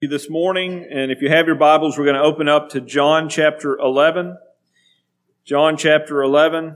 This morning, and if you have your Bibles, we're going to open up to John chapter 11. John chapter 11.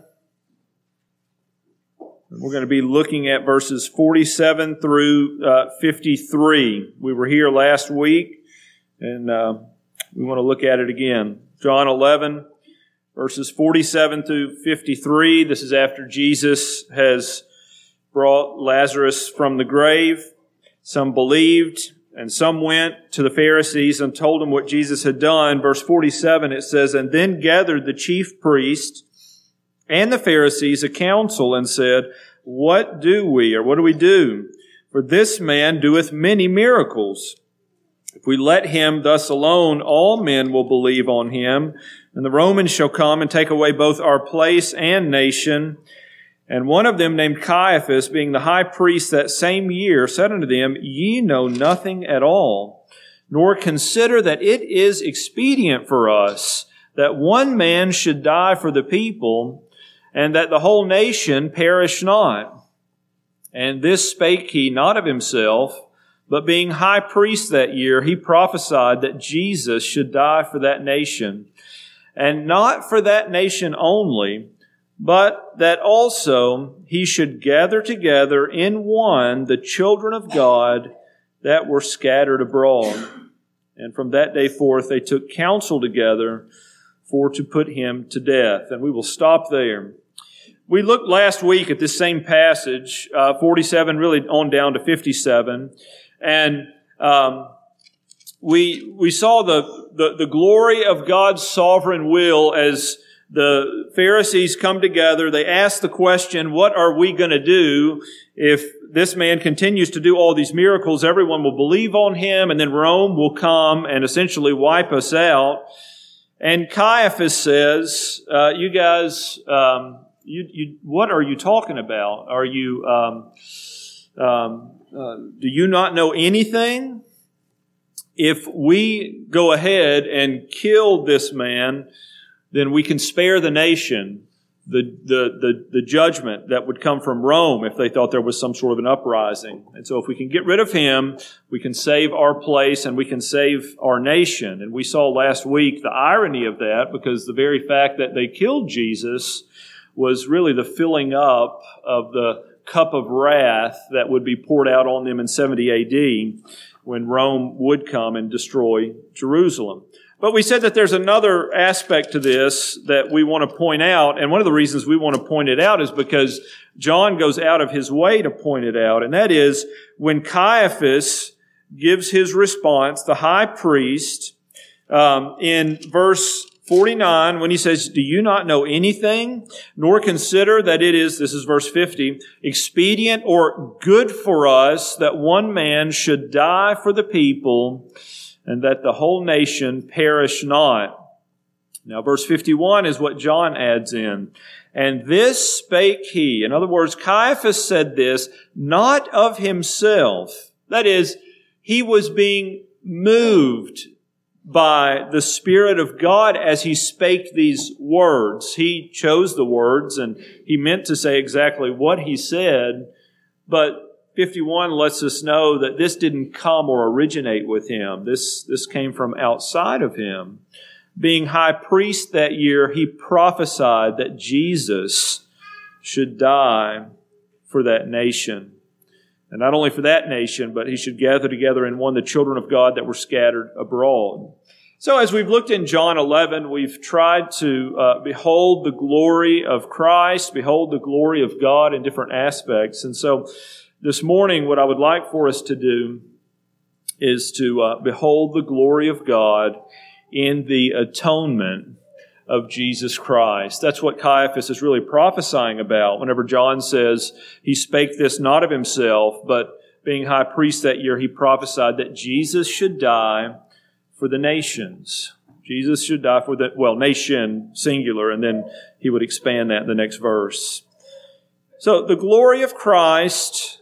We're going to be looking at verses 47 through 53. We were here last week, and we want to look at it again. John 11, verses 47 through 53. This is after Jesus has brought Lazarus from the grave. Some believed, and some went to the Pharisees and told them what Jesus had done. Verse 47, it says, "And then gathered the chief priests and the Pharisees a council and said, What do we do? For this man doeth many miracles. If we let him thus alone, all men will believe on him. And the Romans shall come and take away both our place and nation. And one of them, named Caiaphas, being the high priest that same year, said unto them, Ye know nothing at all, nor consider that it is expedient for us that one man should die for the people, and that the whole nation perish not. And this spake he not of himself, but being high priest that year, he prophesied that Jesus should die for that nation, and not for that nation only, but that also he should gather together in one the children of God that were scattered abroad. And from that day forth they took counsel together for to put him to death." And we will stop there. We looked last week at this same passage, 47 really on down to 57, and we saw the glory of God's sovereign will as the Pharisees come together. They ask the question, what are we going to do if this man continues to do all these miracles? Everyone will believe on him, and then Rome will come and essentially wipe us out. And Caiaphas says, you guys, what are you talking about? Are you, do you not know anything? If we go ahead and kill this man, then we can spare the nation the judgment that would come from Rome if they thought there was some sort of an uprising. And so if we can get rid of him, we can save our place and we can save our nation. And we saw last week the irony of that, because the very fact that they killed Jesus was really the filling up of the cup of wrath that would be poured out on them in 70 A.D. when Rome would come and destroy Jerusalem. But we said that there's another aspect to this that we want to point out, and one of the reasons we want to point it out is because John goes out of his way to point it out, and that is when Caiaphas gives his response, the high priest, in verse 49, when he says, "Do you not know anything, nor consider that it is," this is verse 50, "expedient or good for us that one man should die for the people, and that the whole nation perish not." Now, verse 51 is what John adds in. "And this spake he." In other words, Caiaphas said this not of himself. That is, he was being moved by the Spirit of God as he spake these words. He chose the words, and he meant to say exactly what he said, but 51 lets us know that this didn't come or originate with him. This came from outside of him. Being high priest that year, he prophesied that Jesus should die for that nation. And not only for that nation, but he should gather together in one the children of God that were scattered abroad. So as we've looked in John 11, we've tried to behold the glory of Christ, behold the glory of God in different aspects. And so this morning, what I would like for us to do is to behold the glory of God in the atonement of Jesus Christ. That's what Caiaphas is really prophesying about whenever John says he spake this not of himself, but being high priest that year, he prophesied that Jesus should die for the nations. Jesus should die for the, nation, singular, and then he would expand that in the next verse. So the glory of Christ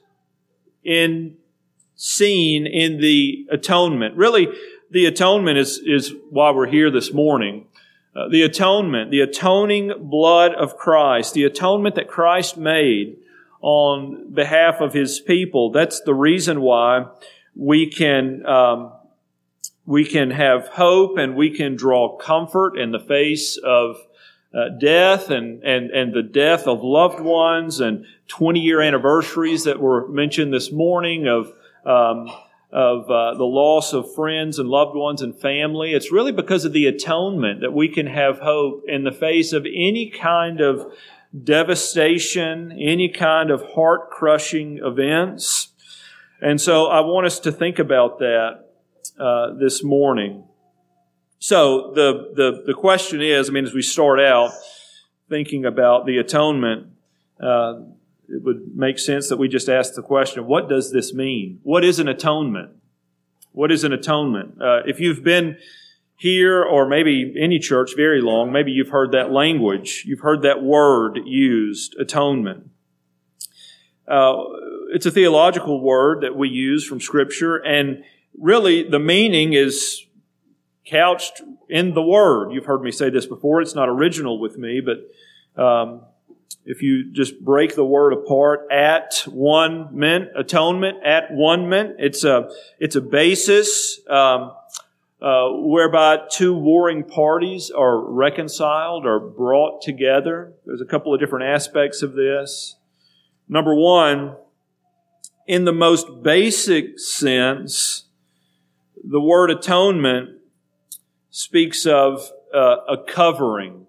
seen in the atonement. Really, the atonement is why we're here this morning. The atonement, the atoning blood of Christ, the atonement that Christ made on behalf of His people. That's the reason why we can we can have hope and we can draw comfort in the face of death and the death of loved ones and 20-year anniversaries that were mentioned this morning of the loss of friends and loved ones and family. It's really because of the atonement that we can have hope in the face of any kind of devastation, any kind of heart-crushing events. And so I want us to think about that this morning. So the question is, as we start out thinking about the atonement, it would make sense that we just ask the question, what does this mean? What is an atonement? What is an atonement? If you've been here or maybe any church very long, maybe you've heard that language. You've heard that word used, atonement. It's a theological word that we use from Scripture, and really the meaning is couched in the Word. You've heard me say this before. It's not original with me, but if you just break the word apart, at one meant atonement, at one meant it's a basis whereby two warring parties are reconciled or brought together. There's a couple of different aspects of this. Number one, in the most basic sense, the word atonement speaks of a covering,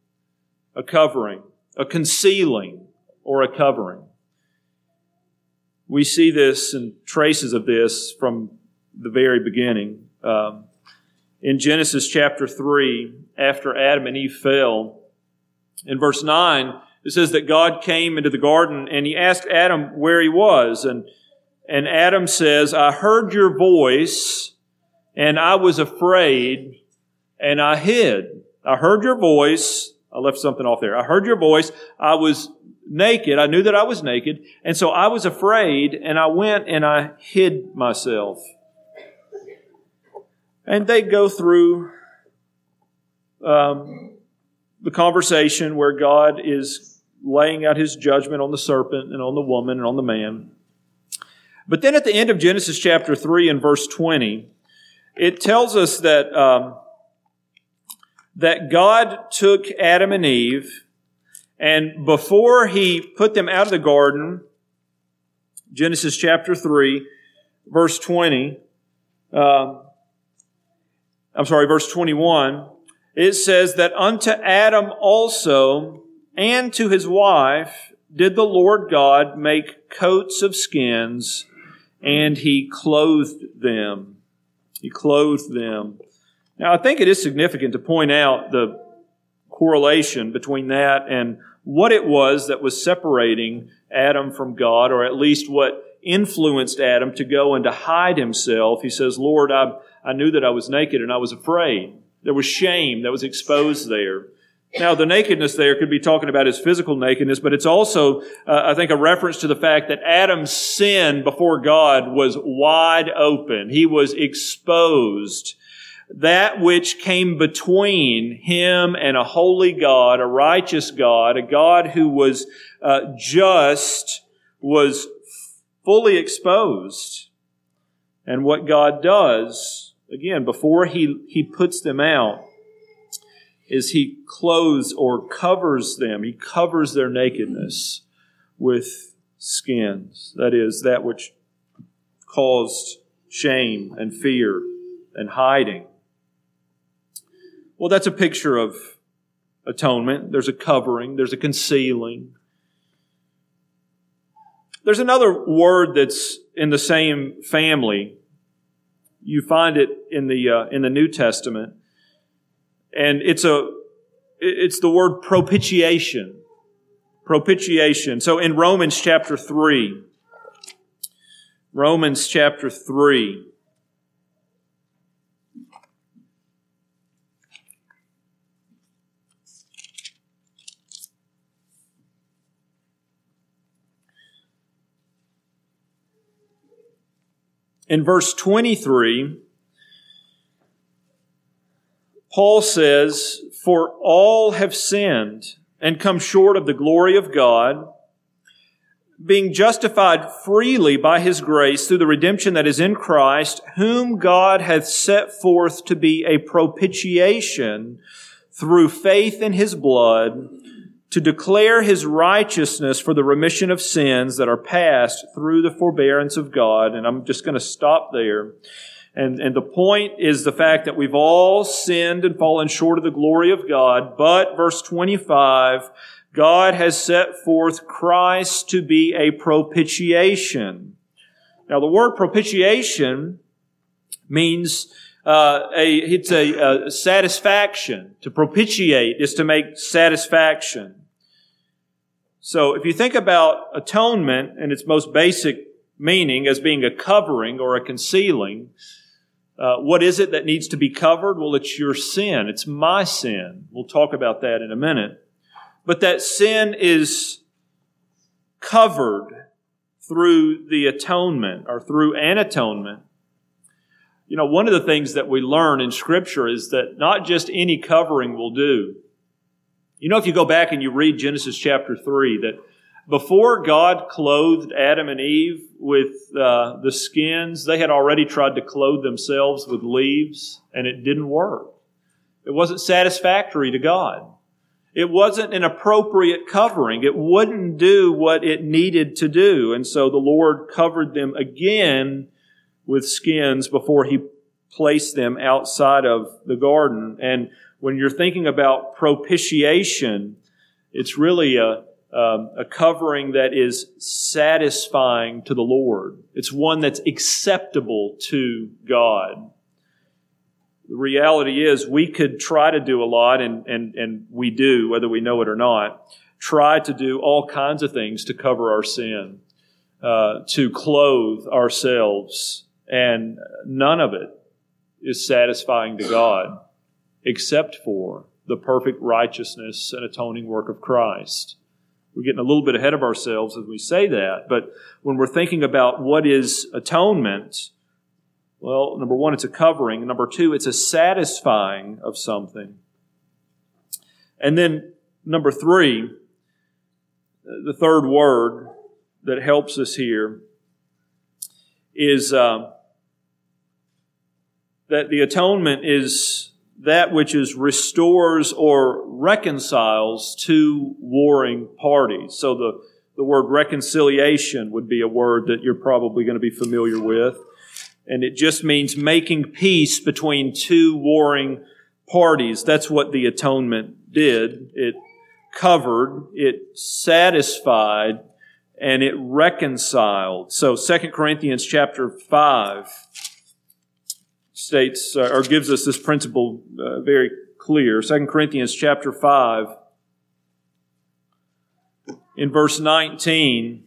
a concealing, or a covering. We see this and traces of this from the very beginning. In Genesis chapter 3, after Adam and Eve fell, in verse 9, it says that God came into the garden and He asked Adam where he was. And Adam says, I heard your voice and I was afraid and I hid. I heard your voice. I left something off there. I heard your voice. I was naked. I knew that I was naked. And so I was afraid and I went and I hid myself. And they go through the conversation where God is laying out His judgment on the serpent and on the woman and on the man. But then at the end of Genesis chapter 3 and verse 20, it tells us that God took Adam and Eve, and before He put them out of the garden, Genesis chapter 3, verse 21, it says that unto Adam also and to his wife did the Lord God make coats of skins, and He clothed them. He clothed them. Now, I think it is significant to point out the correlation between that and what it was that was separating Adam from God, or at least what influenced Adam to go and to hide himself. He says, Lord, I knew that I was naked and I was afraid. There was shame that was exposed there. Now, the nakedness there could be talking about his physical nakedness, but it's also, I think, a reference to the fact that Adam's sin before God was wide open. He was exposed. That which came between him and a holy God, a righteous God, a God who was just, was fully exposed. And what God does, again, before He puts them out, is He clothes or covers them. He covers their nakedness with skins. That is, that which caused shame and fear and hiding. Well, that's a picture of atonement. There's a covering. There's a concealing. There's another word that's in the same family. You find it in the New Testament. And it's the word propitiation. Propitiation. So in Romans chapter 3, in verse 23, Paul says, for all have sinned and come short of the glory of God, being justified freely by His grace through the redemption that is in Christ, whom God hath set forth to be a propitiation through faith in His blood, to declare His righteousness for the remission of sins that are past through the forbearance of God. And I'm just going to stop there. And the point is the fact that we've all sinned and fallen short of the glory of God. But, verse 25, God has set forth Christ to be a propitiation. Now, the word propitiation means it's a satisfaction. To propitiate is to make satisfaction. So, if you think about atonement in its most basic meaning as being a covering or a concealing, what is it that needs to be covered? Well, it's your sin. It's my sin. We'll talk about that in a minute. But that sin is covered through the atonement or through an atonement. You know, one of the things that we learn in Scripture is that not just any covering will do. You know, if you go back and you read Genesis chapter 3, that before God clothed Adam and Eve with the skins, they had already tried to clothe themselves with leaves, and it didn't work. It wasn't satisfactory to God. It wasn't an appropriate covering. It wouldn't do what it needed to do. And so the Lord covered them again with skins before He placed them outside of the garden. And when you're thinking about propitiation, it's really a covering that is satisfying to the Lord. It's one that's acceptable to God. The reality is we could try to do a lot, and we do, whether we know it or not, try to do all kinds of things to cover our sin, to clothe ourselves, and none of it is satisfying to God except for the perfect righteousness and atoning work of Christ. We're getting a little bit ahead of ourselves as we say that, but when we're thinking about what is atonement, well, number one, it's a covering. Number two, it's a satisfying of something. And then number three, the third word that helps us here is that the atonement is that which is restores or reconciles two warring parties. So the word reconciliation would be a word that you're probably going to be familiar with. And it just means making peace between two warring parties. That's what the atonement did. It covered, it satisfied, and it reconciled. So 2 Corinthians chapter 5 states, or gives us this principle very clear. 2 Corinthians chapter 5, in verse 19,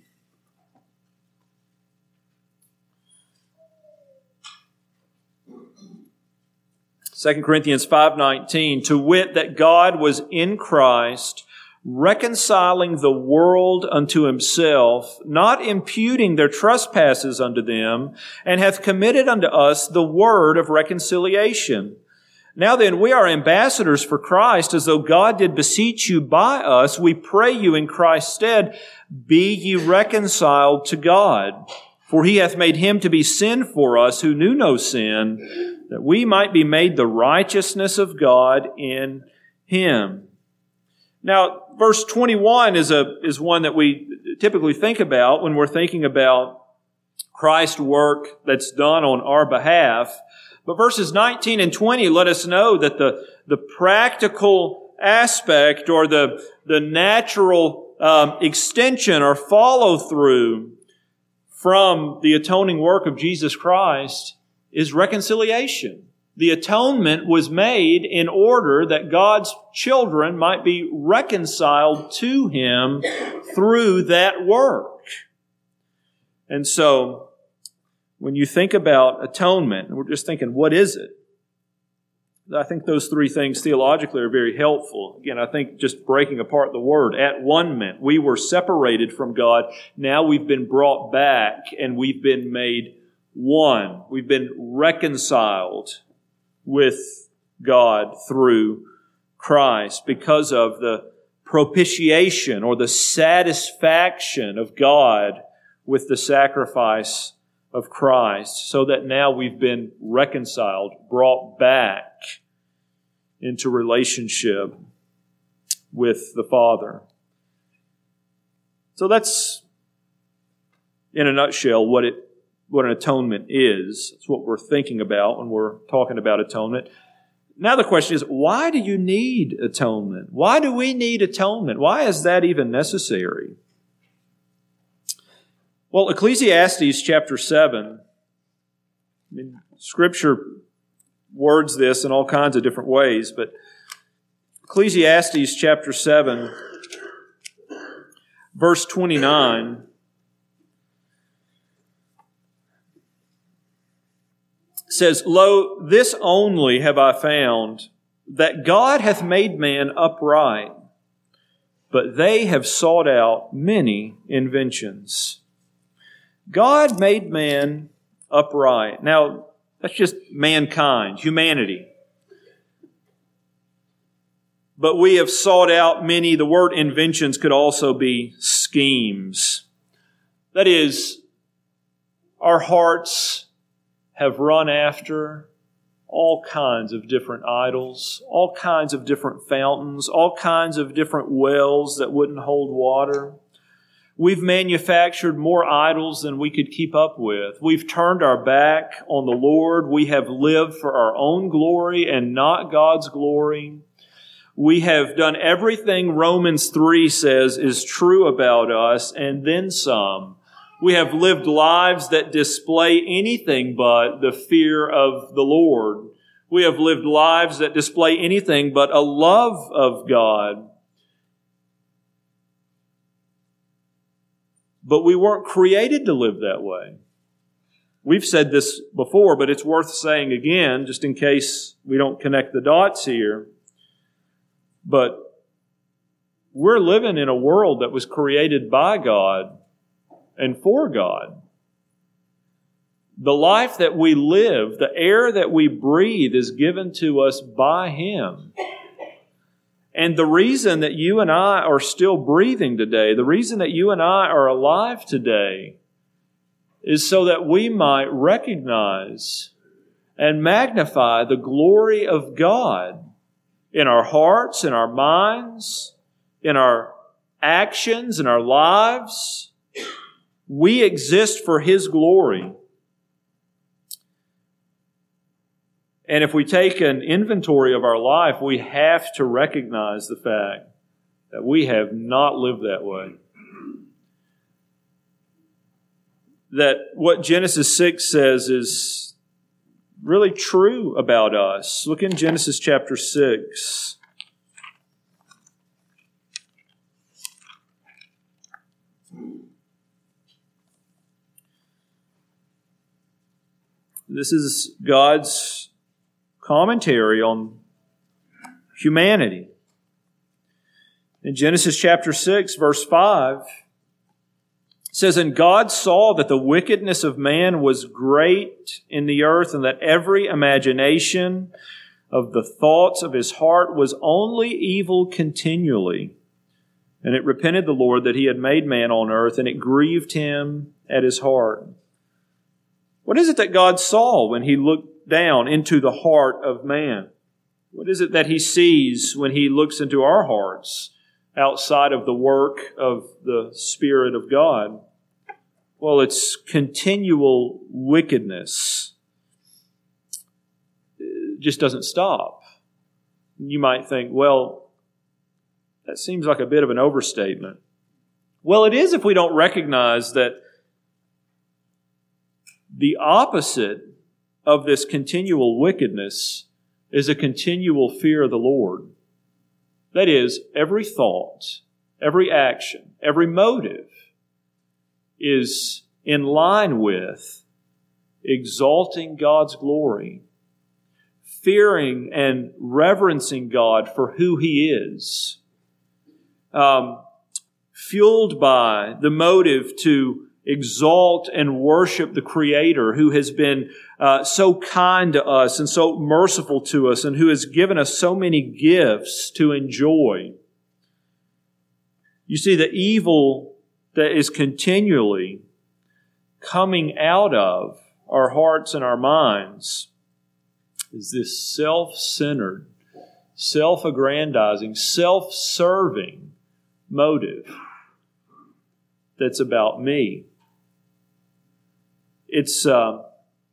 2 Corinthians 5:19, to wit, that God was in Christ, reconciling the world unto Himself, not imputing their trespasses unto them, and hath committed unto us the word of reconciliation. Now then, we are ambassadors for Christ, as though God did beseech you by us. We pray you in Christ's stead, be ye reconciled to God. For He hath made Him to be sin for us, who knew no sin, that we might be made the righteousness of God in Him. Now, verse 21 is one that we typically think about when we're thinking about Christ's work that's done on our behalf. But verses 19 and 20 let us know that the practical aspect or the natural extension or follow-through from the atoning work of Jesus Christ is reconciliation. The atonement was made in order that God's children might be reconciled to Him through that work. And so, when you think about atonement, and we're just thinking, what is it? I think those three things theologically are very helpful. Again, I think just breaking apart the word, at one meant we were separated from God. Now we've been brought back and we've been made one. We've been reconciled with God through Christ because of the propitiation or the satisfaction of God with the sacrifice of Christ, so that now we've been reconciled, brought back into relationship with the Father. So that's, in a nutshell, what an atonement is. It's what we're thinking about when we're talking about atonement. Now the question is, why do you need atonement? Why do we need atonement? Why is that even necessary? Well, Ecclesiastes chapter 7, Scripture words this in all kinds of different ways, but Ecclesiastes chapter 7, verse 29, says, "Lo, this only have I found, that God hath made man upright, but they have sought out many inventions." God made man upright. Now, that's just mankind, humanity. But we have sought out many. The word inventions could also be schemes. That is, our hearts have run after all kinds of different idols, all kinds of different fountains, all kinds of different wells that wouldn't hold water. We've manufactured more idols than we could keep up with. We've turned our back on the Lord. We have lived for our own glory and not God's glory. We have done everything Romans 3 says is true about us, and then some. We have lived lives that display anything but the fear of the Lord. We have lived lives that display anything but a love of God. But we weren't created to live that way. We've said this before, but it's worth saying again, just in case we don't connect the dots here. But we're living in a world that was created by God and for God. The life that we live, the air that we breathe is given to us by Him. And the reason that you and I are still breathing today, the reason that you and I are alive today, is so that we might recognize and magnify the glory of God in our hearts, in our minds, in our actions, in our lives. We exist for His glory. And if we take an inventory of our life, we have to recognize the fact that we have not lived that way. That what Genesis 6 says is really true about us. Look in Genesis chapter 6. This is God's commentary on humanity. In Genesis chapter 6, verse 5, it says, "And God saw that the wickedness of man was great in the earth, and that every imagination of the thoughts of his heart was only evil continually. And it repented the Lord that He had made man on earth, and it grieved Him at His heart." What is it that God saw when He looked down into the heart of man? What is it that He sees when He looks into our hearts outside of the work of the Spirit of God? Well, it's continual wickedness. It just doesn't stop. You might think, well, that seems like a bit of an overstatement. Well, it is if we don't recognize that the opposite of this continual wickedness is a continual fear of the Lord. That is, every thought, every action, every motive is in line with exalting God's glory, fearing and reverencing God for who He is, fueled by the motive to exalt and worship the Creator who has been so kind to us and so merciful to us and who has given us so many gifts to enjoy. You see, the evil that is continually coming out of our hearts and our minds is this self-centered, self-aggrandizing, self-serving motive that's about me. It's the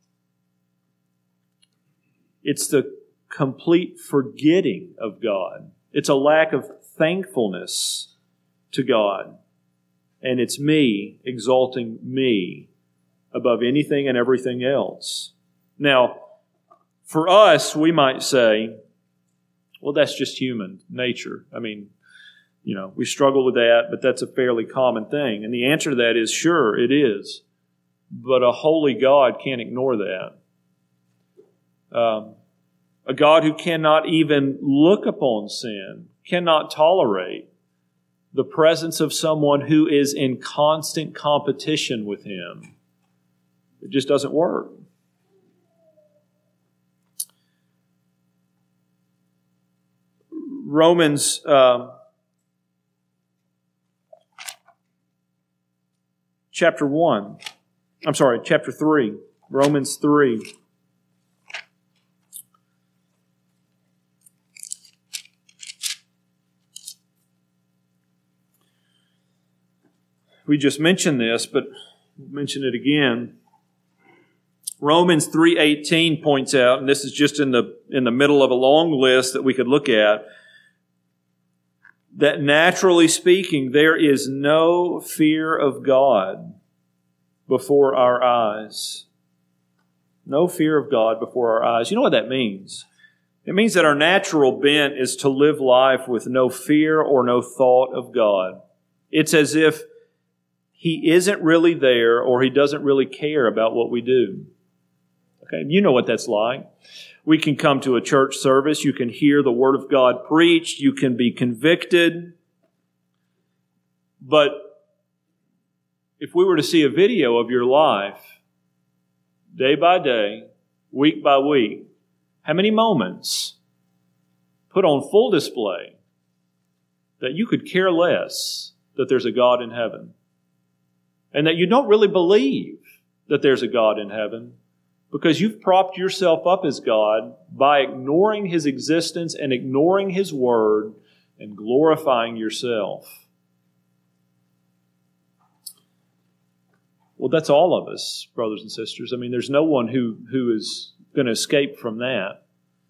complete forgetting of God. It's a lack of thankfulness to God. And it's me exalting me above anything and everything else. Now, for us, we might say, well, that's just human nature. I mean, we struggle with that, but that's a fairly common thing. And the answer to that is, sure, it is. But a holy God can't ignore that. A God who cannot even look upon sin, cannot tolerate the presence of someone who is in constant competition with Him. It just doesn't work. Romans chapter 3. Romans 3. We just mentioned this, but we'll mention it again. Romans 3:18 points out, and this is just in the middle of a long list that we could look at, that naturally speaking, there is no fear of God before our eyes. No fear of God before our eyes. You know what that means? It means that our natural bent is to live life with no fear or no thought of God. It's as if He isn't really there or He doesn't really care about what we do. Okay, you know what that's like. We can come to a church service, you can hear the Word of God preached, you can be convicted. But if we were to see a video of your life, day by day, week by week, how many moments put on full display that you could care less that there's a God in heaven? And that you don't really believe that there's a God in heaven because you've propped yourself up as God by ignoring His existence and ignoring His Word and glorifying yourself. Well, that's all of us, brothers and sisters. I mean, there's no one who is going to escape from that.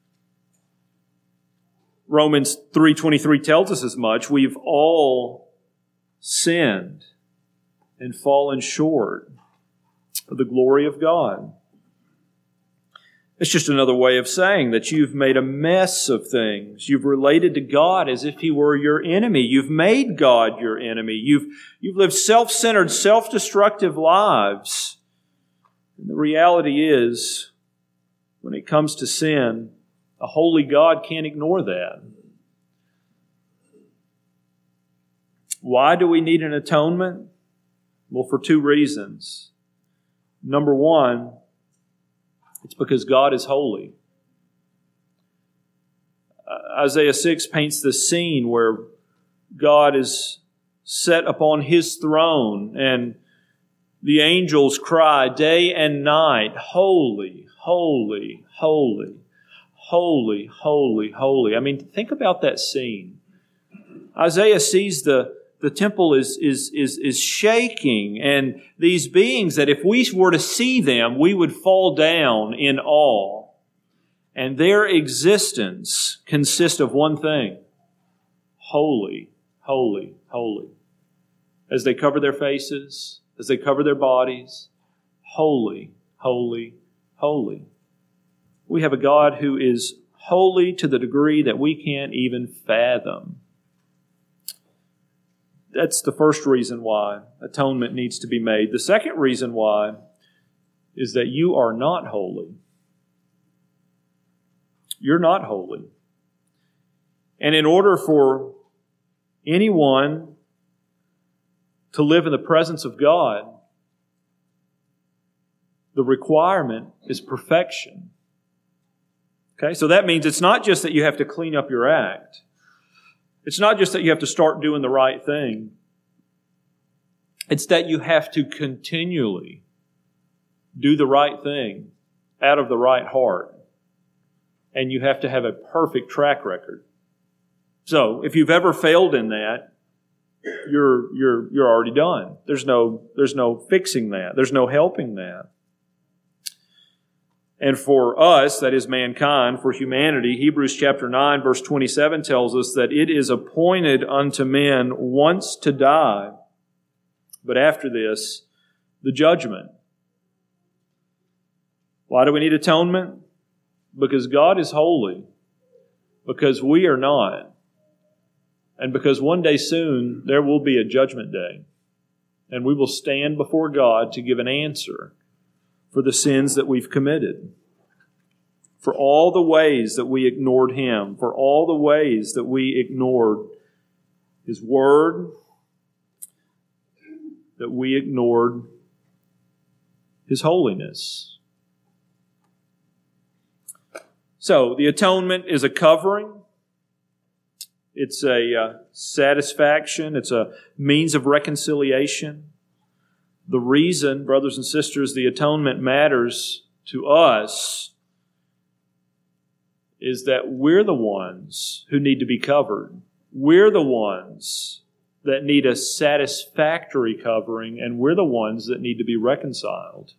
Romans 3:23 tells us as much. We've all sinned and fallen short of the glory of God. It's just another way of saying that you've made a mess of things. You've related to God as if He were your enemy. You've made God your enemy. You've lived self-centered, self-destructive lives. And the reality is, when it comes to sin, a holy God can't ignore that. Why do we need an atonement? Well, for two reasons. Number one, it's because God is holy. Isaiah 6 paints the scene where God is set upon His throne and the angels cry day and night, holy, holy, holy, holy, holy, holy. I mean, think about that scene. Isaiah sees the temple is shaking, and these beings that if we were to see them, we would fall down in awe. And their existence consists of one thing: holy, holy, holy. As they cover their faces, as they cover their bodies, holy, holy, holy. We have a God who is holy to the degree that we can't even fathom. That's the first reason why atonement needs to be made. The second reason why is that you are not holy. You're not holy. And in order for anyone to live in the presence of God, the requirement is perfection. Okay, so that means it's not just that you have to clean up your act. It's not just that you have to start doing the right thing. It's that you have to continually do the right thing out of the right heart. And you have to have a perfect track record. So, if you've ever failed in that, you're already done. There's no fixing that. There's no helping that. And for us, that is mankind, for humanity, Hebrews chapter 9 verse 27 tells us that it is appointed unto men once to die, but after this, the judgment. Why do we need atonement? Because God is holy. Because we are not. And because one day soon, there will be a judgment day. And we will stand before God to give an answer for the sins that we've committed, for all the ways that we ignored Him, for all the ways that we ignored His Word, that we ignored His holiness. So, the atonement is a covering. It's a satisfaction. It's a means of reconciliation. The reason, brothers and sisters, the atonement matters to us is that we're the ones who need to be covered. We're the ones that need a satisfactory covering, and we're the ones that need to be reconciled.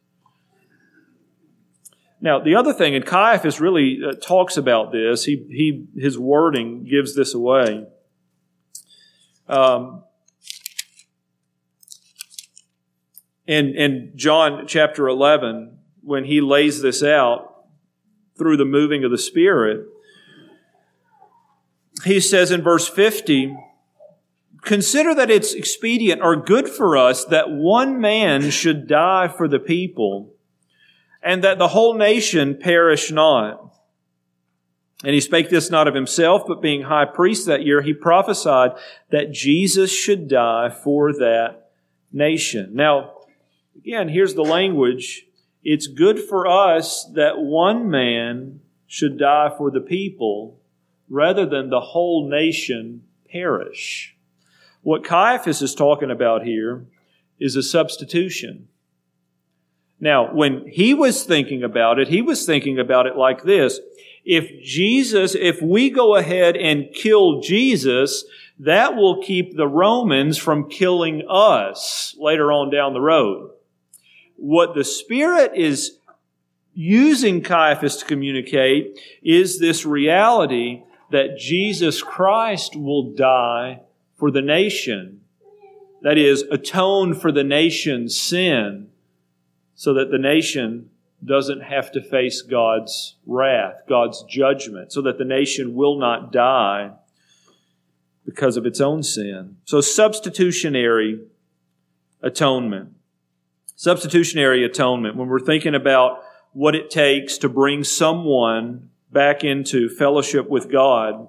Now, the other thing, and Caiaphas really talks about this, his wording gives this away. In John chapter 11, when he lays this out through the moving of the Spirit, he says in verse 50, "Consider that it's expedient or good for us that one man should die for the people, and that the whole nation perish not. And he spake this not of himself, but being high priest that year, he prophesied that Jesus should die for that nation." Now, again, here's the language. It's good for us that one man should die for the people rather than the whole nation perish. What Caiaphas is talking about here is a substitution. Now, when he was thinking about it, he was thinking about it like this. If we go ahead and kill Jesus, that will keep the Romans from killing us later on down the road. What the Spirit is using Caiaphas to communicate is this reality that Jesus Christ will die for the nation. That is, atone for the nation's sin, so that the nation doesn't have to face God's wrath, God's judgment, so that the nation will not die because of its own sin. So substitutionary atonement. Substitutionary atonement, when we're thinking about what it takes to bring someone back into fellowship with God,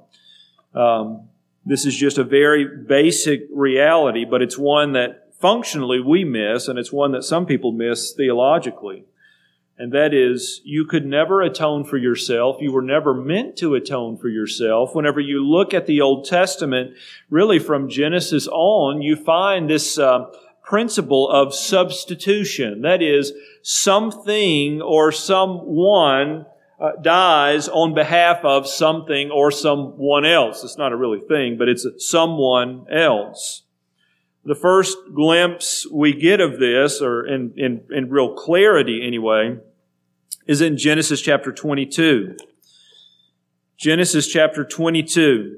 this is just a very basic reality, but it's one that functionally we miss, and it's one that some people miss theologically. And that is, you could never atone for yourself. You were never meant to atone for yourself. Whenever you look at the Old Testament, really from Genesis on, you find this principle of substitution. That is, something or someone dies on behalf of something or someone else. It's not a really thing, but it's someone else. The first glimpse we get of this, or in real clarity anyway, is in Genesis chapter 22. Genesis chapter 22.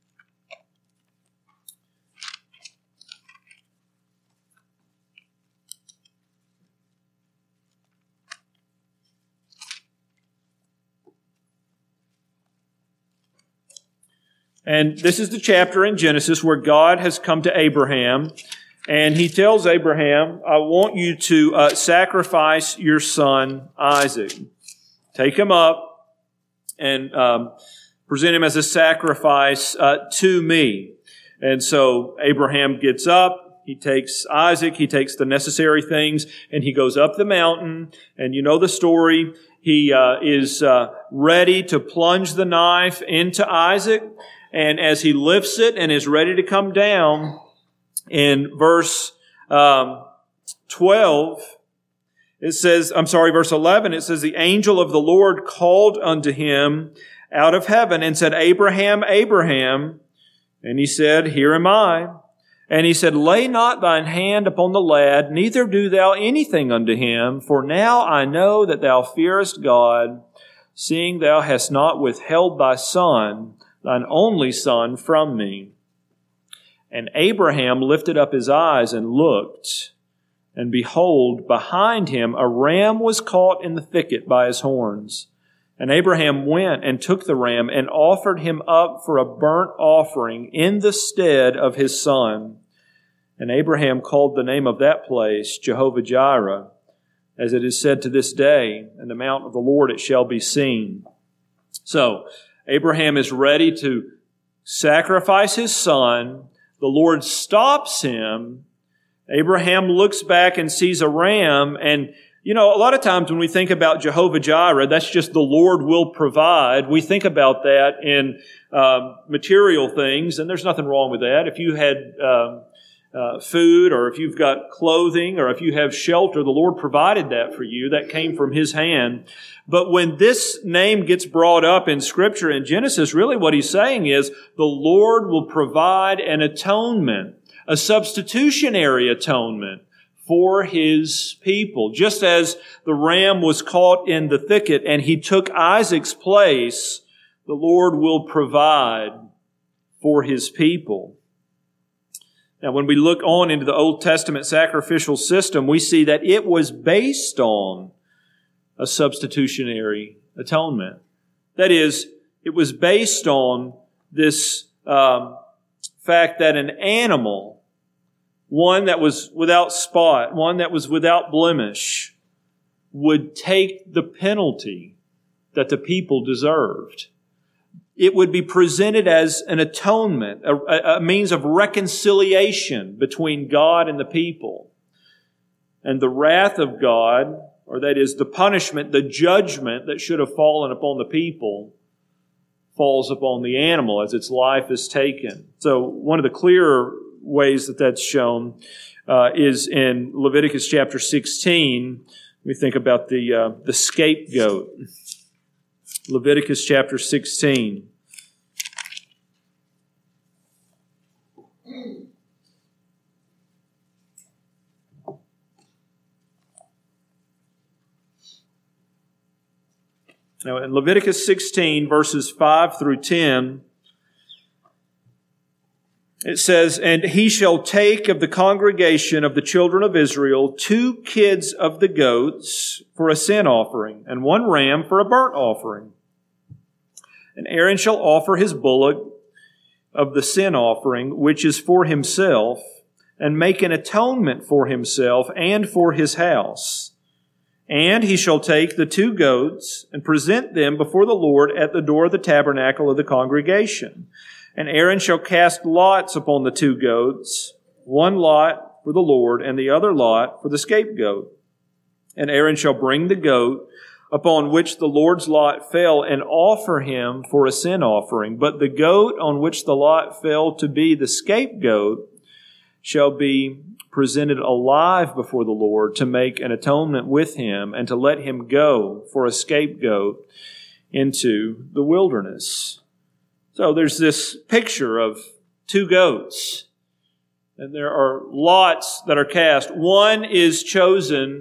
And this is the chapter in Genesis where God has come to Abraham, and He tells Abraham, I want you to sacrifice your son Isaac. Take him up and present him as a sacrifice to me. And so Abraham gets up, he takes Isaac, he takes the necessary things, and he goes up the mountain, and you know the story. He is ready to plunge the knife into Isaac. And as he lifts it and is ready to come down, in verse 12, it says, verse 11, it says, the angel of the Lord called unto him out of heaven and said, Abraham, Abraham. And he said, Here am I. And he said, Lay not thine hand upon the lad, neither do thou anything unto him, for now I know that thou fearest God, seeing thou hast not withheld thy son, thine only son, from me. And Abraham lifted up his eyes and looked, and behold, behind him a ram was caught in the thicket by his horns. And Abraham went and took the ram and offered him up for a burnt offering in the stead of his son. And Abraham called the name of that place Jehovah-Jireh, as it is said to this day, in the mount of the Lord it shall be seen. So, Abraham is ready to sacrifice his son. The Lord stops him. Abraham looks back and sees a ram, and a lot of times when we think about Jehovah-Jireh, that's just the Lord will provide. We think about that in material things, and there's nothing wrong with that. If you had food, or if you've got clothing, or if you have shelter, the Lord provided that for you. That came from His hand. But when this name gets brought up in Scripture in Genesis, really what He's saying is the Lord will provide an atonement, a substitutionary atonement for His people. Just as the ram was caught in the thicket and he took Isaac's place, the Lord will provide for His people. Now, when we look on into the Old Testament sacrificial system, we see that it was based on a substitutionary atonement. That is, it was based on this fact that an animal, one that was without spot, one that was without blemish, would take the penalty that the people deserved. It would be presented as an atonement, a means of reconciliation between God and the people. And the wrath of God, or that is the punishment, the judgment that should have fallen upon the people, falls upon the animal as its life is taken. So one of the clearer ways that that's shown is in Leviticus chapter 16. We think about the scapegoat. Leviticus chapter 16. Now, in Leviticus 16, verses 5 through 10, it says, And he shall take of the congregation of the children of Israel 2 kids of the goats for a sin offering, and 1 ram for a burnt offering. And Aaron shall offer his bullock of the sin offering, which is for himself, and make an atonement for himself and for his house. And he shall take the 2 goats and present them before the Lord at the door of the tabernacle of the congregation. And Aaron shall cast lots upon the 2 goats, 1 lot for the Lord and the other lot for the scapegoat. And Aaron shall bring the goat upon which the Lord's lot fell and offer him for a sin offering. But the goat on which the lot fell to be the scapegoat shall be presented alive before the Lord to make an atonement with him and to let him go for a scapegoat into the wilderness. So there's this picture of 2 goats, and there are lots that are cast. One is chosen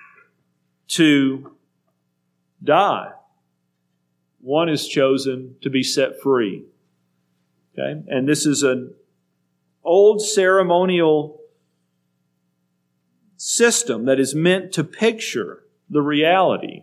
to die. One is chosen to be set free. Okay? And this is an old ceremonial system that is meant to picture the reality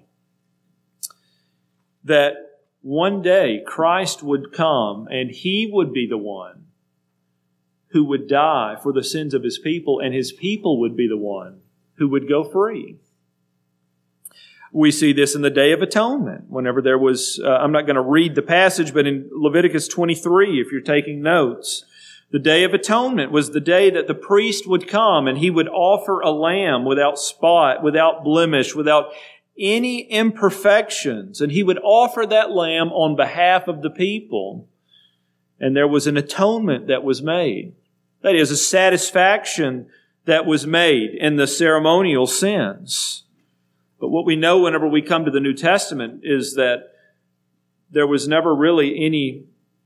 that one day Christ would come and He would be the one who would die for the sins of His people, and His people would be the one who would go free. We see this in the Day of Atonement. Whenever there was, I'm not going to read the passage, but in Leviticus 23, if you're taking notes, the Day of Atonement was the day that the priest would come and he would offer a lamb without spot, without blemish, without any imperfections. And he would offer that lamb on behalf of the people. and there was an atonement that was made. That is, a satisfaction that was made in the ceremonial sins. But what we know whenever we come to the New Testament is that there was never really any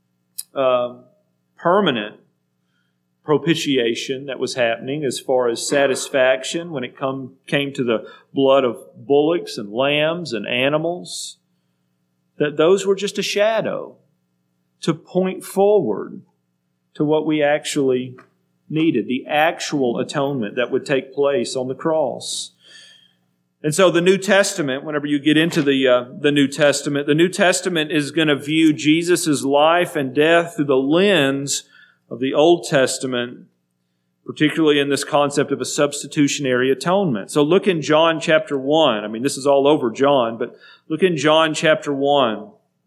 permanent propitiation that was happening as far as satisfaction when it came to the blood of bullocks and lambs and animals. That those were just a shadow to point forward to what we actually needed, the actual atonement that would take place on the cross. And so the New Testament, whenever you get into the New Testament is going to view Jesus' life and death through the lens of the Old Testament, particularly in this concept of a substitutionary atonement. So look in John chapter 1. I mean, this is all over John, but look in John chapter 1.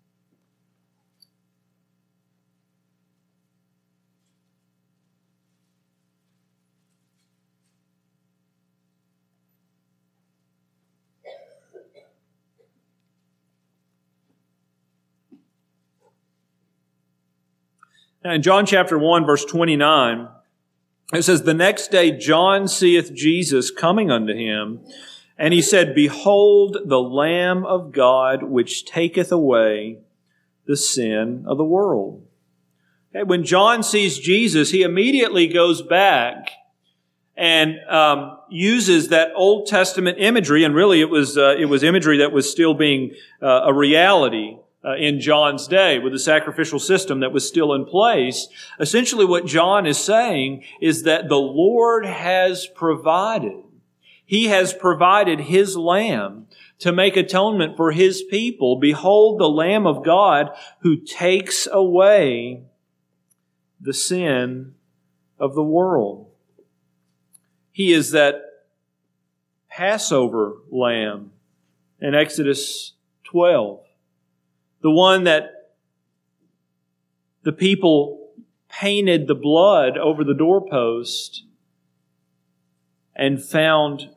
Now, in John chapter 1, verse 29, it says, "The next day John seeth Jesus coming unto him, and he said, Behold the Lamb of God, which taketh away the sin of the world." Okay, when John sees Jesus, he immediately goes back and uses that Old Testament imagery, and really it was imagery that was still being a reality in John's day with the sacrificial system that was still in place. Essentially what John is saying is that the Lord has provided. He has provided His Lamb to make atonement for His people. Behold the Lamb of God who takes away the sin of the world. He is that Passover lamb in Exodus 12. The one that the people painted the blood over the doorpost and found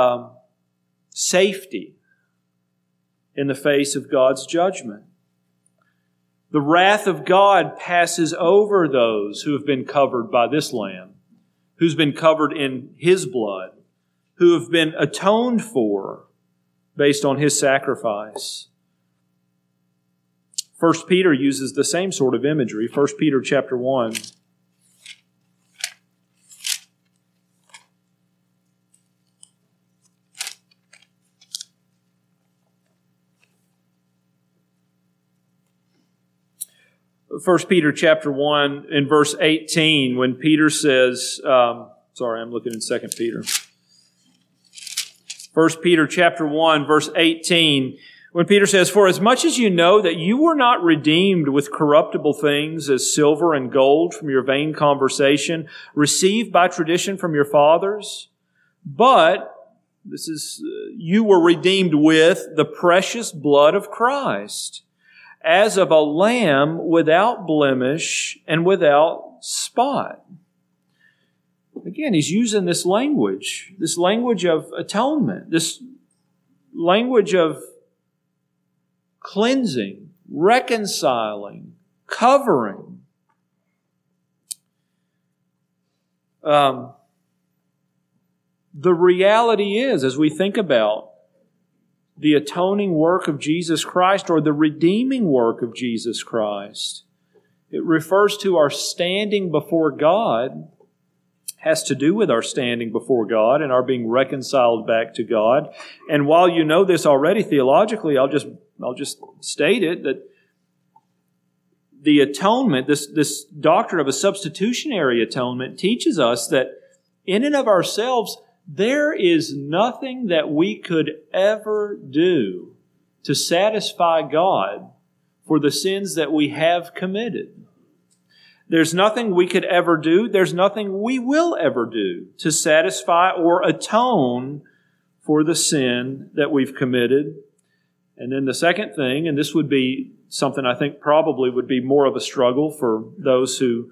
safety in the face of God's judgment. The wrath of God passes over those who have been covered by this lamb, who's been covered in His blood, who have been atoned for based on His sacrifice. 1 Peter uses the same sort of imagery. 1 Peter chapter 1. First Peter chapter 1 in verse 18, when Peter says, I'm looking in 2 Peter. 1 Peter chapter 1 verse 18, when Peter says, "For as much as you know that you were not redeemed with corruptible things as silver and gold from your vain conversation, received by tradition from your fathers, but," you were redeemed with the precious blood of Christ, as of a lamb without blemish and without spot. Again, he's using this language of atonement, this language of cleansing, reconciling, covering. The reality is, as we think about the atoning work of Jesus Christ or the redeeming work of Jesus Christ, it refers to our standing before God, has to do with our standing before God and our being reconciled back to God. And while you know this already theologically, I'll just state it, that the atonement, this doctrine of a substitutionary atonement, teaches us that in and of ourselves, there is nothing that we could ever do to satisfy God for the sins that we have committed. There's nothing we could ever do. There's nothing we will ever do to satisfy or atone for the sin that we've committed. And then the second thing, and this would be something I think probably would be more of a struggle for those who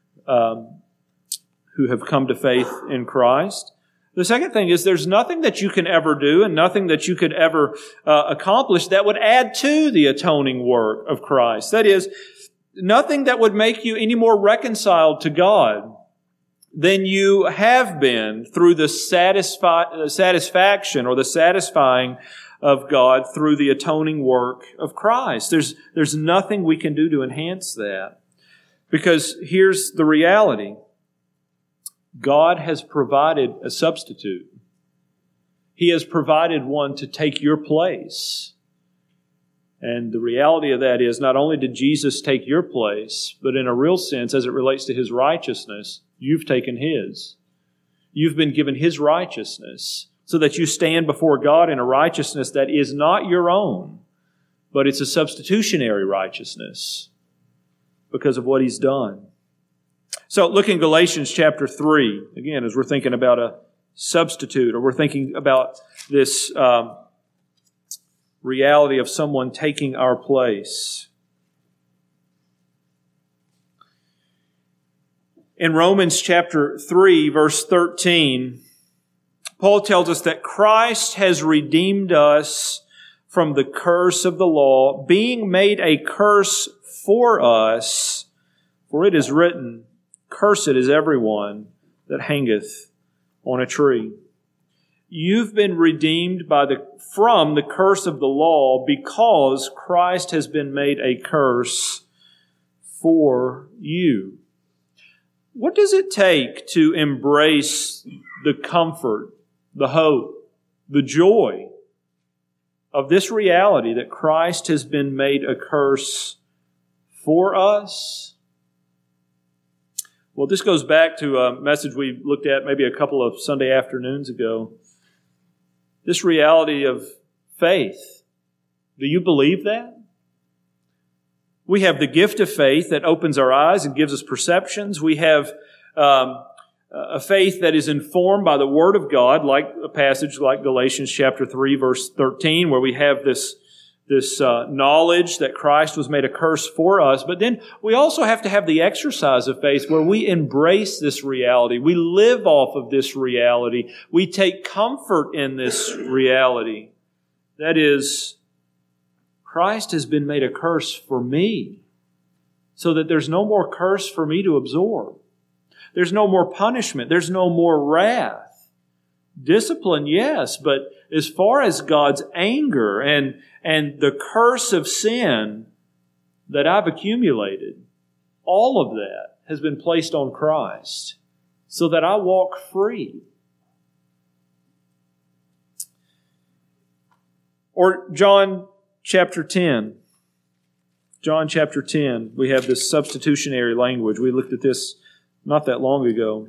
have come to faith in Christ. The second thing is there's nothing that you can ever do and nothing that you could ever accomplish that would add to the atoning work of Christ. That is, nothing that would make you any more reconciled to God than you have been through the satisfaction or the satisfying of God through the atoning work of Christ. There's nothing we can do to enhance that. Because here's the reality. God has provided a substitute. He has provided one to take your place. And the reality of that is not only did Jesus take your place, but in a real sense, as it relates to His righteousness, you've taken His. You've been given His righteousness so that you stand before God in a righteousness that is not your own, but it's a substitutionary righteousness because of what He's done. So look in Galatians chapter 3, again, as we're thinking about a substitute, or we're thinking about this reality of someone taking our place. In Romans chapter 3, verse 13, Paul tells us that Christ has redeemed us from the curse of the law, being made a curse for us, for it is written, "Cursed is everyone that hangeth on a tree." You've been redeemed from the curse of the law because Christ has been made a curse for you. What does it take to embrace the comfort, the hope, the joy of this reality that Christ has been made a curse for us? Well, this goes back to a message we looked at maybe a couple of Sunday afternoons ago. This reality of faith. Do you believe that? We have the gift of faith that opens our eyes and gives us perceptions. We have a faith that is informed by the Word of God, like a passage like Galatians chapter 3, verse 13, where we have this knowledge that Christ was made a curse for us. But then we also have to have the exercise of faith where we embrace this reality. We live off of this reality. We take comfort in this reality. That is, Christ has been made a curse for me so that there's no more curse for me to absorb. There's no more punishment. There's no more wrath. Discipline, yes, but as far as God's anger and the curse of sin that I've accumulated, all of that has been placed on Christ so that I walk free. Or John chapter 10. John chapter 10, we have this substitutionary language. We looked at this not that long ago.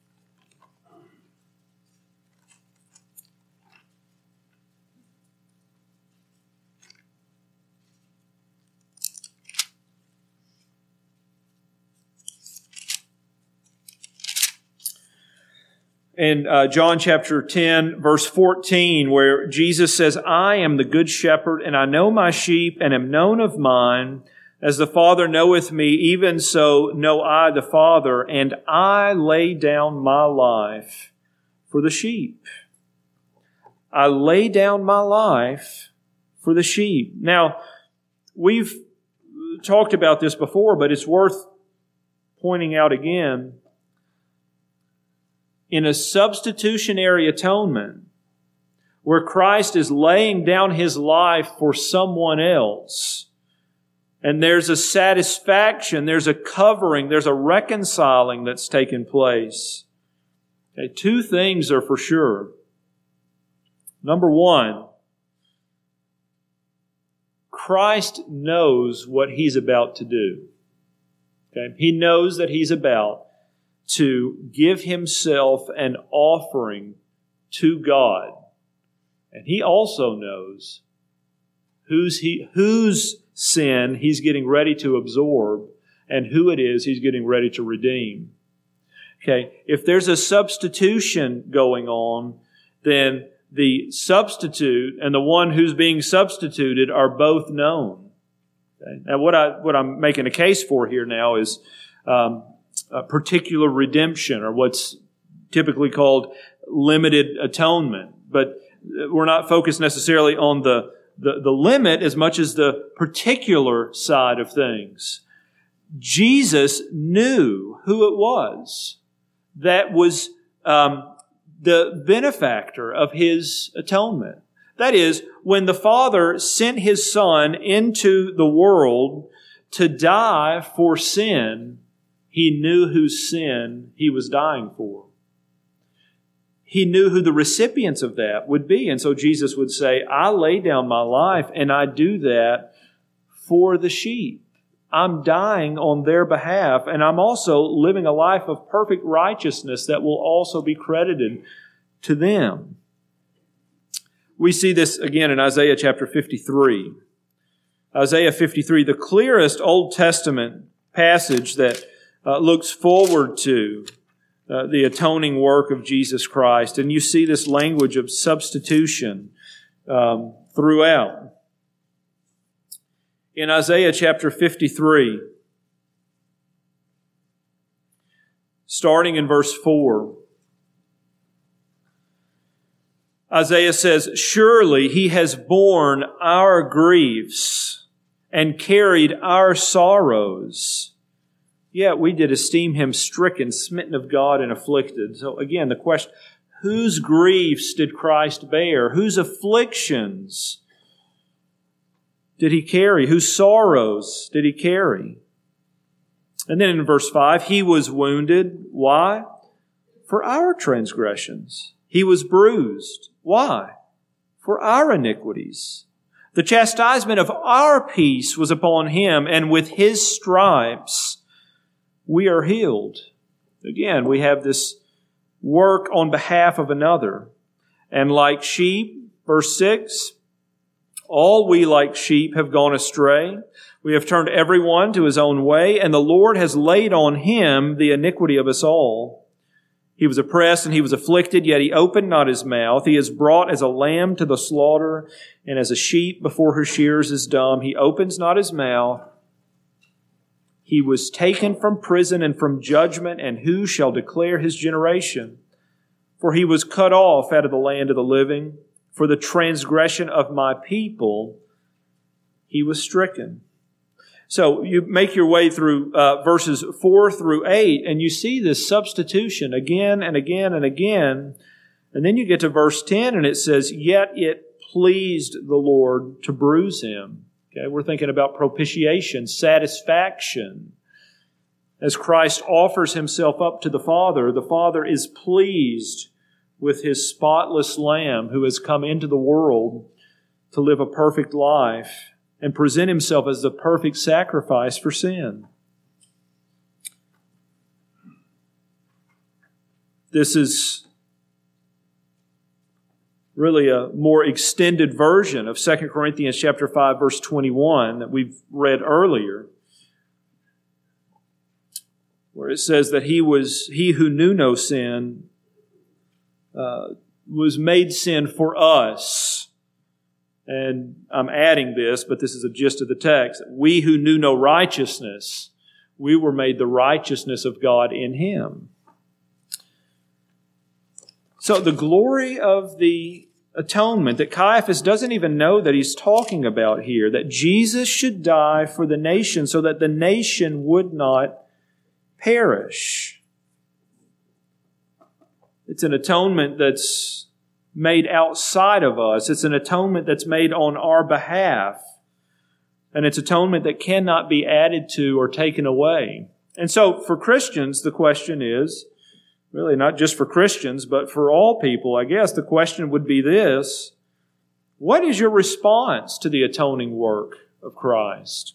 In John chapter 10, verse 14, where Jesus says, "I am the good shepherd, and I know my sheep, and am known of mine. As the Father knoweth me, even so know I the Father, and I lay down my life for the sheep." I lay down my life for the sheep. Now, we've talked about this before, but it's worth pointing out again. In a substitutionary atonement, where Christ is laying down His life for someone else, and there's a satisfaction, there's a covering, there's a reconciling that's taken place. Okay, two things are for sure. Number one, Christ knows what He's about to do. Okay? He knows that He's about to give Himself an offering to God. And He also knows whose sin He's getting ready to absorb and who it is He's getting ready to redeem. Okay, if there's a substitution going on, then the substitute and the one who's being substituted are both known. Okay? Now, what I'm making a case for here now is a particular redemption, or what's typically called limited atonement. But we're not focused necessarily on the limit as much as the particular side of things. Jesus knew who it was that was the benefactor of His atonement. That is, when the Father sent His Son into the world to die for sin, He knew whose sin He was dying for. He knew who the recipients of that would be. And so Jesus would say, I lay down my life and I do that for the sheep. I'm dying on their behalf, and I'm also living a life of perfect righteousness that will also be credited to them. We see this again in Isaiah chapter 53. Isaiah 53, the clearest Old Testament passage that looks forward to the atoning work of Jesus Christ. And you see this language of substitution throughout. In Isaiah chapter 53, starting in verse 4, Isaiah says, surely He has borne our griefs and carried our sorrows. Yet we did esteem Him stricken, smitten of God, and afflicted. So again, the question, whose griefs did Christ bear? Whose afflictions did He carry? Whose sorrows did He carry? And then in verse 5, He was wounded. Why? For our transgressions. He was bruised. Why? For our iniquities. The chastisement of our peace was upon Him, and with His stripes we are healed. Again, we have this work on behalf of another. And like sheep, verse 6, all we like sheep have gone astray. We have turned everyone to his own way, and the Lord has laid on Him the iniquity of us all. He was oppressed and He was afflicted, yet He opened not His mouth. He is brought as a lamb to the slaughter, and as a sheep before her shearers is dumb. He opens not His mouth. He was taken from prison and from judgment, and who shall declare His generation? For He was cut off out of the land of the living. For the transgression of my people, He was stricken. So you make your way through verses 4 through 8, and you see this substitution again and again and again. And then you get to verse 10, and it says, yet it pleased the Lord to bruise Him. Okay, we're thinking about propitiation, satisfaction. As Christ offers Himself up to the Father is pleased with His spotless Lamb who has come into the world to live a perfect life and present Himself as the perfect sacrifice for sin. This is really a more extended version of 2 Corinthians chapter 5, verse 21 that we've read earlier, where it says that He who knew no sin was made sin for us. And I'm adding this, but this is a gist of the text. We who knew no righteousness, we were made the righteousness of God in Him. So the glory of the atonement that Caiaphas doesn't even know that he's talking about here, that Jesus should die for the nation so that the nation would not perish. It's an atonement that's made outside of us. It's an atonement that's made on our behalf. And it's atonement that cannot be added to or taken away. And so for Christians, the question is, really not just for Christians, but for all people, I guess, the question would be this: what is your response to the atoning work of Christ?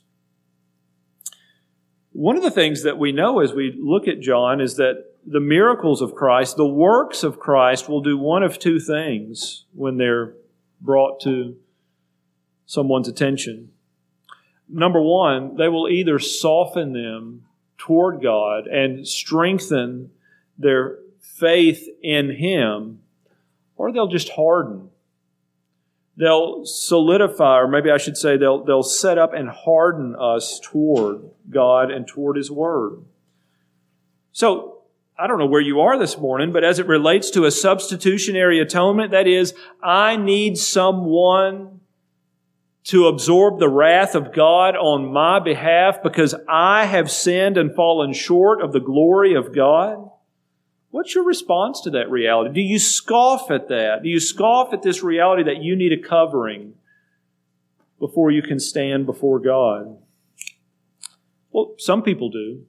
One of the things that we know as we look at John is that the miracles of Christ, the works of Christ, will do one of two things when they're brought to someone's attention. Number one, they will either soften them toward God and strengthen their faith in Him, or they'll just harden. They'll solidify, or maybe I should say they'll set up and harden us toward God and toward His Word. So, I don't know where you are this morning, but as it relates to a substitutionary atonement, that is, I need someone to absorb the wrath of God on my behalf because I have sinned and fallen short of the glory of God? What's your response to that reality? Do you scoff at that? Do you scoff at this reality that you need a covering before you can stand before God? Well, some people do.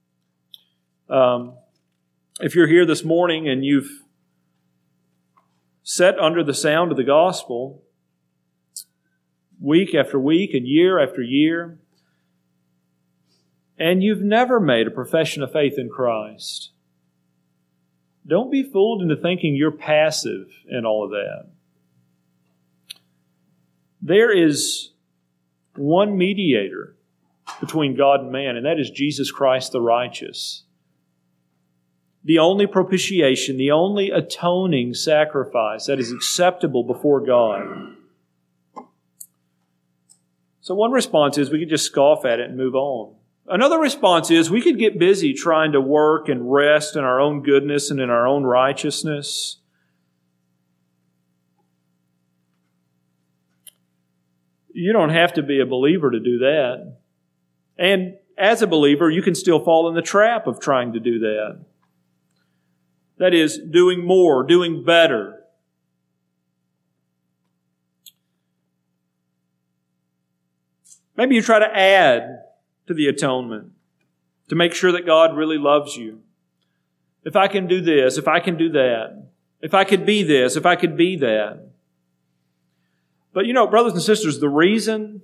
If you're here this morning and you've sat under the sound of the gospel week after week and year after year, and you've never made a profession of faith in Christ, don't be fooled into thinking you're passive in all of that. There is one mediator between God and man, and that is Jesus Christ the righteous. The only propitiation, the only atoning sacrifice that is acceptable before God. So one response is we could just scoff at it and move on. Another response is we could get busy trying to work and rest in our own goodness and in our own righteousness. You don't have to be a believer to do that. And as a believer, you can still fall in the trap of trying to do that. That is, doing more, doing better. Maybe you try to add to the atonement to make sure that God really loves you. If I can do this, if I can do that, if I could be this, if I could be that. But brothers and sisters, the reason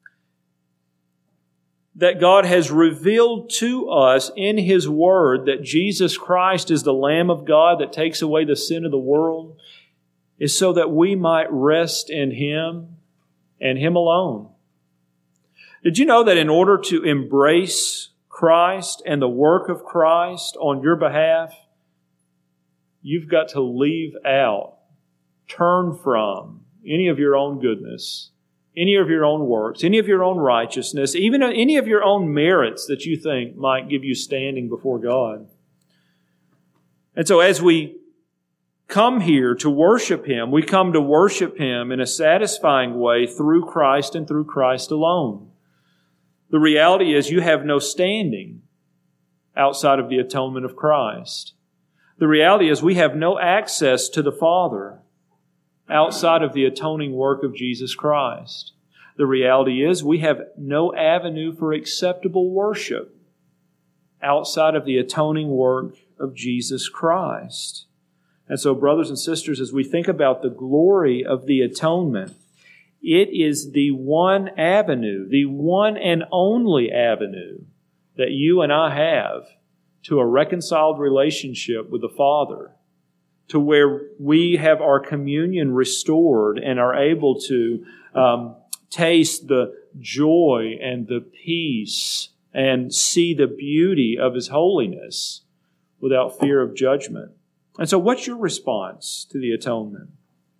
that God has revealed to us in His Word that Jesus Christ is the Lamb of God that takes away the sin of the world is so that we might rest in Him and Him alone. Did you know that in order to embrace Christ and the work of Christ on your behalf, you've got to leave out, turn from any of your own goodness, any of your own works, any of your own righteousness, even any of your own merits that you think might give you standing before God. And so as we come here to worship Him, we come to worship Him in a satisfying way through Christ and through Christ alone. The reality is you have no standing outside of the atonement of Christ. The reality is we have no access to the Father outside of the atoning work of Jesus Christ. The reality is we have no avenue for acceptable worship outside of the atoning work of Jesus Christ. And so, brothers and sisters, as we think about the glory of the atonement, it is the one avenue, the one and only avenue that you and I have to a reconciled relationship with the Father, to where we have our communion restored and are able to taste the joy and the peace and see the beauty of His holiness without fear of judgment. And so what's your response to the atonement?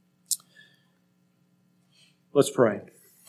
Let's pray.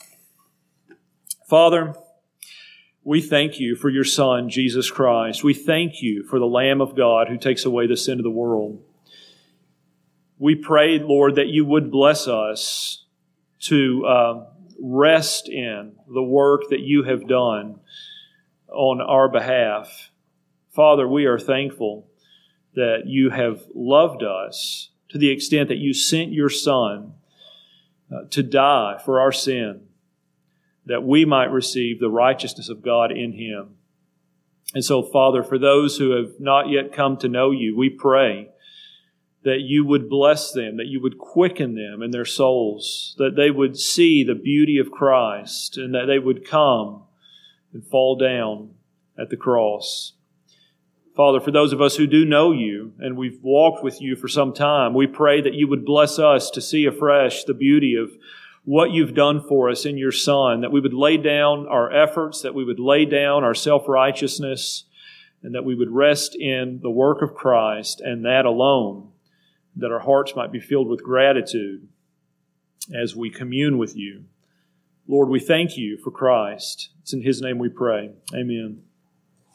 Father, we thank You for Your Son, Jesus Christ. We thank You for the Lamb of God who takes away the sin of the world. We pray, Lord, that You would bless us to rest in the work that You have done on our behalf. Father, we are thankful that You have loved us to the extent that You sent Your Son to die for our sin, that we might receive the righteousness of God in Him. And so, Father, for those who have not yet come to know You, we pray that You would bless them, that You would quicken them in their souls, that they would see the beauty of Christ, and that they would come and fall down at the cross. Father, for those of us who do know You, and we've walked with You for some time, we pray that You would bless us to see afresh the beauty of what You've done for us in Your Son, that we would lay down our efforts, that we would lay down our self-righteousness, and that we would rest in the work of Christ and that alone, that our hearts might be filled with gratitude as we commune with You. Lord, we thank You for Christ. It's in His name we pray. Amen.